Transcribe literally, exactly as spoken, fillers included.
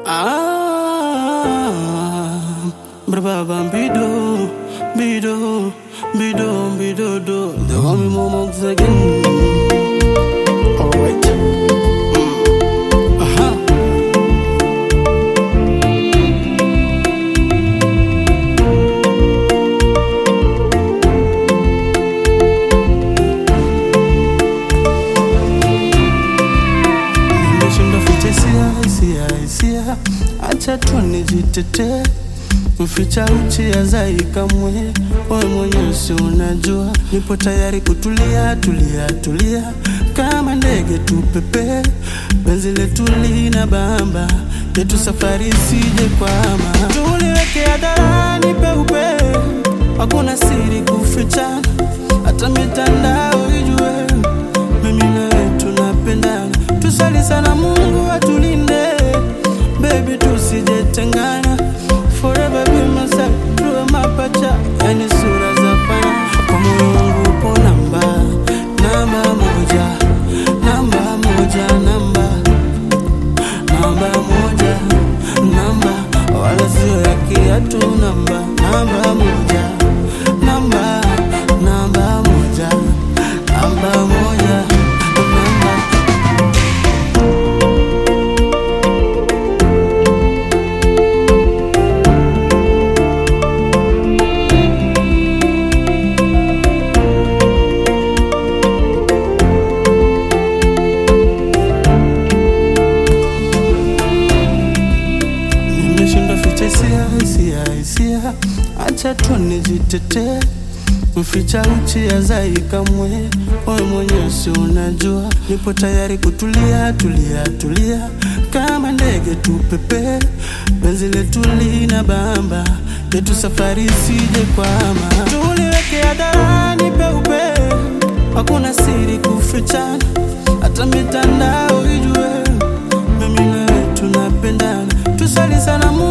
Ah, brababa bido, bido, bido, bido, do. The homie moments again. Alright. Mm. Aha. Nimeshinda ficha hisia, hisia, hisia. Acha tu nijitete, mficha uchi ya zai kamwe. Wewe mwenyewe si unajua, nipo tayari kutulia, tulia, tulia. Kama ndege tupepe, penzi letu lina bamba, yetu safari isije kwama. Tuliweke hadharani peupe, hakuna siri kuficha, hata mitandao ijue. Mimi na wewe tunapendana, tusali sana Mungu atulinde. Baby tusijetengana, forever be my side, tuwe mapacha, yani sura za pana. Kwa moyo wangu upo namba, namba moja, namba moja, namba, namba moja, namba, wala sio ya kiatu, namba, namba moja, namba, namba moja, namba moja, namba. Nimeshinda ficha hisia, hisia, hisia. Acha tu nijitete, mficha uchi ya zai kamwe. Wewe mwenyewe si unajua, nipo tayari kutulia, tulia, tulia. Kama ndege tupepe, penzi letu lina bamba, yetu safari isije kwama. Tuliweke hadharani peupe, hakuna siri kufichana, hata mitandao ijue. Mimi na wewe tunapendana, tusali sana Mungu